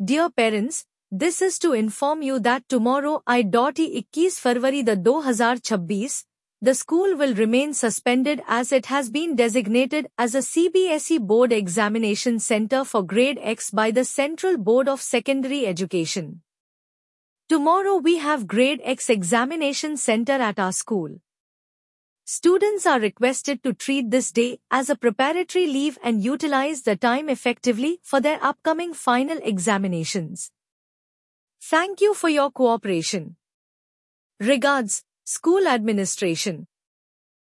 Dear parents, this is to inform you that tomorrow I.21 February 2026, the school will remain suspended as it has been designated as a CBSE Board Examination Center for Grade X by the Central Board of Secondary Education. Tomorrow we have Grade X Examination Center at our school. Students are requested to treat this day as a preparatory leave and utilize the time effectively for their upcoming final examinations. Thank you for your cooperation. Regards, School Administration.